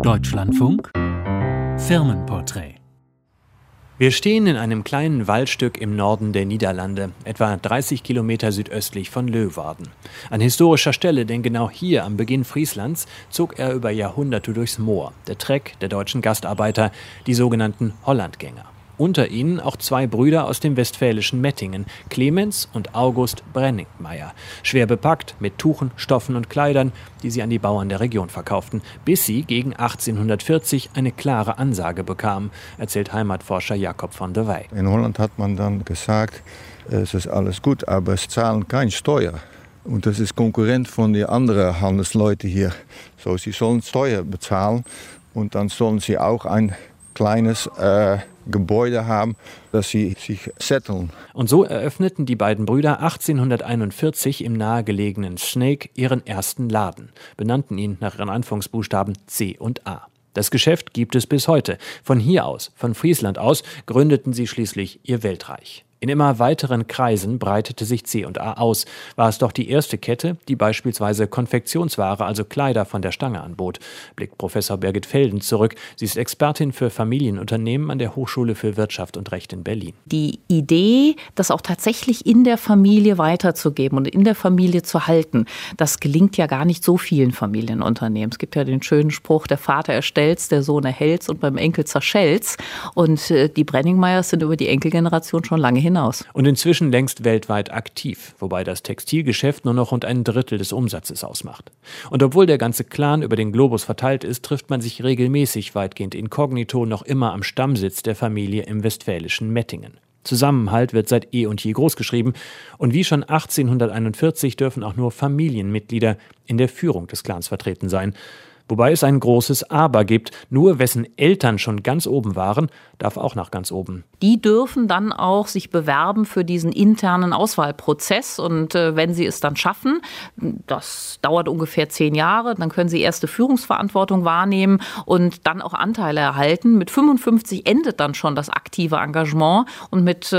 Deutschlandfunk Firmenporträt. Wir stehen in einem kleinen Waldstück im Norden der Niederlande, etwa 30 Kilometer südöstlich von Leeuwarden. An historischer Stelle, denn genau hier am Beginn Frieslands zog er über Jahrhunderte durchs Moor, der Treck der deutschen Gastarbeiter, die sogenannten Hollandgänger. Unter ihnen auch zwei Brüder aus dem westfälischen Mettingen, Clemens und August Brenningmeier. Schwer bepackt mit Tuchen, Stoffen und Kleidern, die sie an die Bauern der Region verkauften, bis sie gegen 1840 eine klare Ansage bekamen, erzählt Heimatforscher Jacob van der Wey. In Holland hat man dann gesagt, es ist alles gut, aber es zahlen keine Steuer. Und das ist Konkurrent von den anderen Handelsleuten hier. So, sie sollen Steuer bezahlen und dann sollen sie auch ein kleines Gebäude haben, dass sie sich setteln. Und so eröffneten die beiden Brüder 1841 im nahegelegenen Sneek ihren ersten Laden, benannten ihn nach ihren Anfangsbuchstaben C und A. Das Geschäft gibt es bis heute. Von hier aus, von Friesland aus, gründeten sie schließlich ihr Weltreich. In immer weiteren Kreisen breitete sich C&A aus. War es doch die erste Kette, die beispielsweise Konfektionsware, also Kleider von der Stange anbot, blickt Professor Birgit Felden zurück. Sie ist Expertin für Familienunternehmen an der Hochschule für Wirtschaft und Recht in Berlin. Die Idee, das auch tatsächlich in der Familie weiterzugeben und in der Familie zu halten, das gelingt ja gar nicht so vielen Familienunternehmen. Es gibt ja den schönen Spruch, der Vater erstellt's, der Sohn erhält's und beim Enkel zerschellt's. Und die Brenningmeiers sind über die Enkelgeneration schon lange hinaus. Und inzwischen längst weltweit aktiv, wobei das Textilgeschäft nur noch rund ein Drittel des Umsatzes ausmacht. Und obwohl der ganze Clan über den Globus verteilt ist, trifft man sich regelmäßig weitgehend inkognito noch immer am Stammsitz der Familie im westfälischen Mettingen. Zusammenhalt wird seit eh und je großgeschrieben und wie schon 1841 dürfen auch nur Familienmitglieder in der Führung des Clans vertreten sein. Wobei es ein großes Aber gibt. Nur wessen Eltern schon ganz oben waren, darf auch nach ganz oben. Die dürfen dann auch sich bewerben für diesen internen Auswahlprozess. Und wenn sie es dann schaffen, das dauert ungefähr 10 Jahre, dann können sie erste Führungsverantwortung wahrnehmen und dann auch Anteile erhalten. Mit 55 endet dann schon das aktive Engagement und mit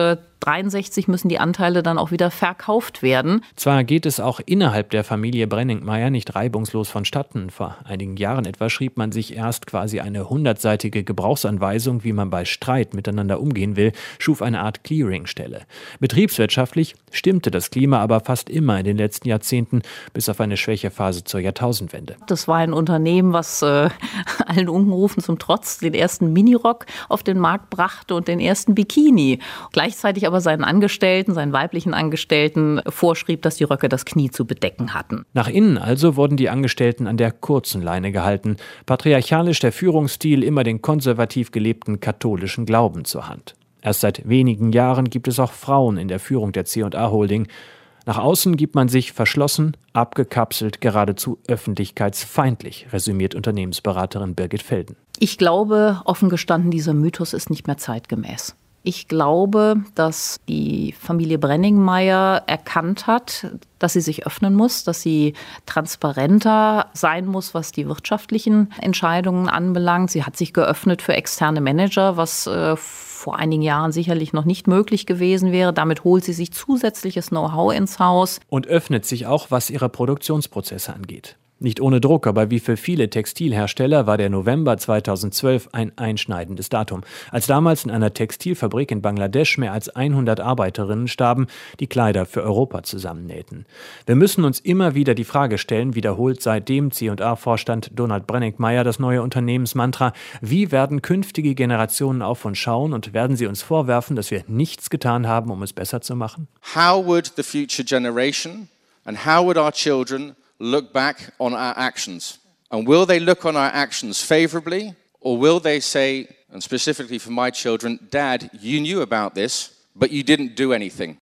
63 müssen die Anteile dann auch wieder verkauft werden. Zwar geht es auch innerhalb der Familie Brenningmeier nicht reibungslos vonstatten. Vor einigen Jahren etwa schrieb man sich erst quasi eine 100-seitige Gebrauchsanweisung, wie man bei Streit miteinander umgehen will, schuf eine Art Clearingstelle. Betriebswirtschaftlich stimmte das Klima aber fast immer in den letzten Jahrzehnten, bis auf eine Schwächephase zur Jahrtausendwende. Das war ein Unternehmen, was allen Unkenrufen zum Trotz den ersten Minirock auf den Markt brachte und den ersten Bikini. Gleichzeitig aber seinen Angestellten, seinen weiblichen Angestellten vorschrieb, dass die Röcke das Knie zu bedecken hatten. Nach innen also wurden die Angestellten an der kurzen Leine gehalten. Patriarchalisch der Führungsstil, immer den konservativ gelebten katholischen Glauben zur Hand. Erst seit wenigen Jahren gibt es auch Frauen in der Führung der C&A Holding. Nach außen gibt man sich verschlossen, abgekapselt, geradezu öffentlichkeitsfeindlich, resümiert Unternehmensberaterin Birgit Felden. Ich glaube, offen gestanden, dieser Mythos ist nicht mehr zeitgemäß. Ich glaube, dass die Familie Brenningmeier erkannt hat, dass sie sich öffnen muss, dass sie transparenter sein muss, was die wirtschaftlichen Entscheidungen anbelangt. Sie hat sich geöffnet für externe Manager, was vor einigen Jahren sicherlich noch nicht möglich gewesen wäre. Damit holt sie sich zusätzliches Know-how ins Haus. Und öffnet sich auch, was ihre Produktionsprozesse angeht. Nicht ohne Druck, aber wie für viele Textilhersteller war der November 2012 ein einschneidendes Datum. Als damals in einer Textilfabrik in Bangladesch mehr als 100 Arbeiterinnen starben, die Kleider für Europa zusammennähten. Wir müssen uns immer wieder die Frage stellen, wiederholt seitdem C&A-Vorstand Donald Brenningmeier das neue Unternehmensmantra: Wie werden künftige Generationen auf uns schauen und werden sie uns vorwerfen, dass wir nichts getan haben, um es besser zu machen? How would the future generation and how would our children look back on our actions? And will they look on our actions favorably, or will they say, and specifically for my children, Dad, you knew about this, but you didn't do anything?